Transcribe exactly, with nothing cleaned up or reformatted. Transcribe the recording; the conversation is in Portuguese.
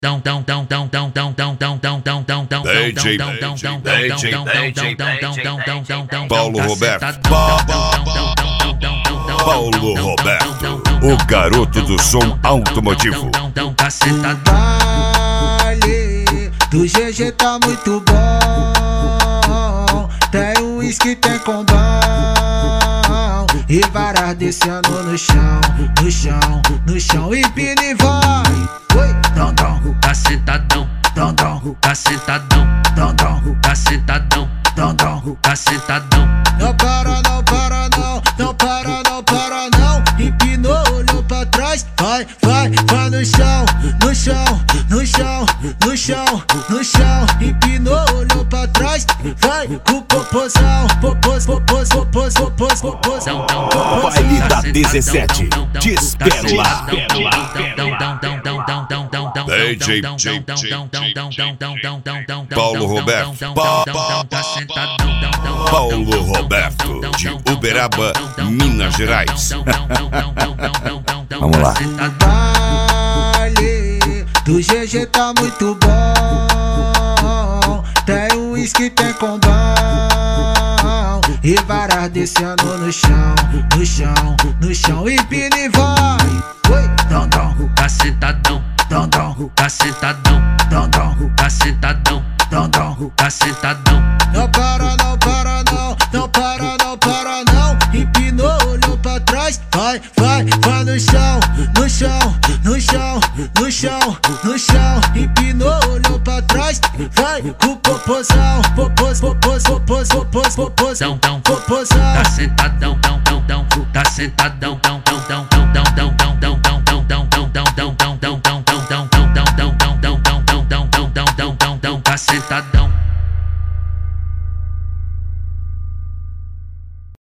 Paulo Roberto, Paulo Roberto, o garoto do som automotivo. Baile do G G tá muito bom. Tem um uísque, tem combão e varas descendo no chão, no chão, no chão. Empina e vai. Oi, dom, dom, cacetadão, dom, dom, cacetadão, dom, dom, cacetadão, dom, dom. cacetadão. Não para, não para, não, não para, não para, não. Empinou, olhou pra trás, vai, vai, vai no chão, no chão, no chão, no chão, no chão. Empinou, olhou pra trás, vai com popozão, popos, popos, popos, popos, popos. Baile da dezessete, te espero lá. D J Paulo Roberto, Paulo Roberto, de Uberaba, Minas Gerais. Vamos lá. Baile do G G tá muito bom. Tem um uísque, tem combão e varas descendo no chão, no chão, no chão. Empina e vai. Oi, dom, dom, Cacetadão, dom, dom, cacetadão, dom, dom, cacetadão, dom, dom. cacetadão. Não para, não para, não, não para, não para, não. Empinou, olhou pra trás, vai, vai, vai no chão, no chão, no chão, no chão, no chão. Empinou, olhou pra trás, vai com popozão, popos, popos, popos, popos, popozão, popozão. Cacetadão, dão, dão, dão, cacetadão, dão, dão, dão, dão, dão, dão, dão, dão.